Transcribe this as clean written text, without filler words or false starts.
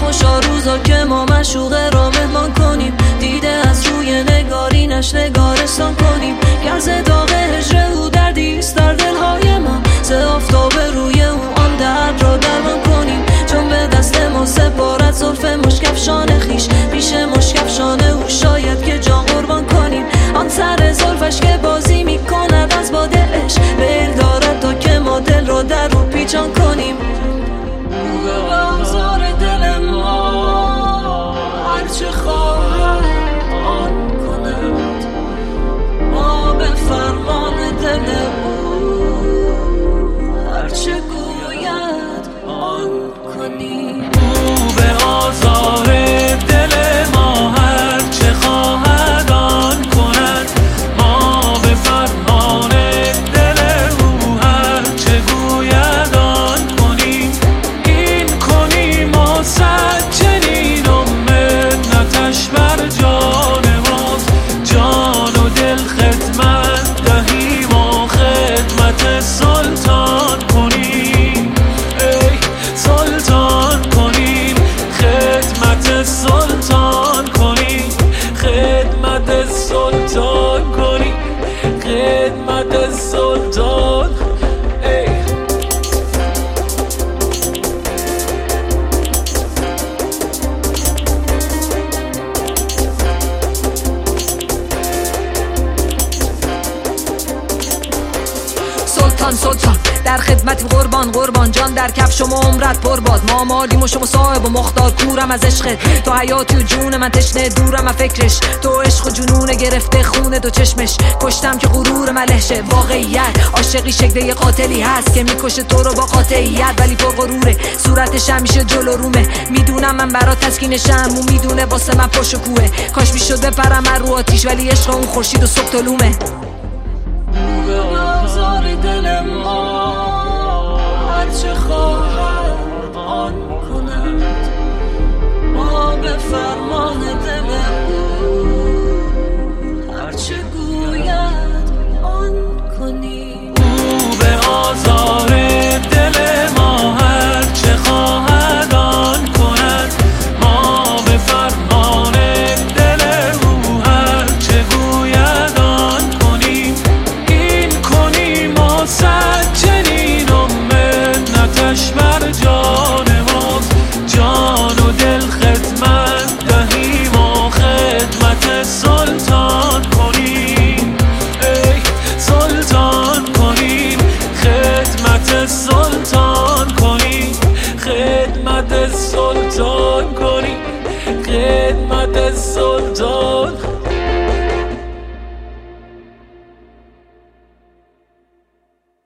خوشا روزا که ما مشوقه را مهمان کنیم، دیده از روی نگارینش نگارستان کنیم. گرز داغ هجر او دردیست در دلهای ما، ز آفتاب روی او آن درد را درمان کنیم. چون به دست ما سپارد زلف مشکفشان خیش، پیش مشکفشان او شاید که جان قربان کنیم. آن سر زلفش که بازی میکند از باد عشق، میل دارد تا که ما دل را در او پیچان کنیم. بازار دل ما هرچه خواهد آن کند، ما به فرمان دل او هرچه گوید آن کنیم. او به آزار دل ما هرچه خواهد آن کند، ما به فرمان دل او هرچه گوید آن کنیم. این کنیم و صد چنین و منتش بر جان ماست، جان و دل خدمت دهیم و خدمت سلطان کنیم. ای سلطان کنیم، خدمت سلطان کنیم، خدمت سلطان کنیم، خدمت سلطان. ای سلطان سلطان در خدمتی قربان قربان، جان در کف شما عمرت پر باد. ما مالیم و شما صاحب و مختار، کورم از عشقت تو حیاتی و جون من تشنه، دورم از فکرش تو عشق و جنون گرفته خونه دو چشمش. کشتم که غرور ملهشه واقعیت، عاشقی شکل قاتلی هست که میکشه تو رو با قاطعیت، ولی پر غروره صورتش همیشه جلو رومه. میدونم من برات تسکینشم، اون میدونه واسه من پشت و کوه. کاش میشد بپرم رو آتیش، ولی عشق اون خورشید و صبح طلومه. بازار دل ما هرچه خواهد آن کند، ما به فرمان دل او هرچه گوید آن کنیم. او به آزار دل ما هرچه خواهد آن کند، ما به فرمان دل او هرچه گوید آن کنیم. این کنیم و صد چنین و منتش بر جان ماست، جان و دل خدمت دهیم و خدمت سلطان کنیم. ای سلطان کنیم، خدمت سلطان کنیم، خدمت سلطان کنیم، خدمت سلطان.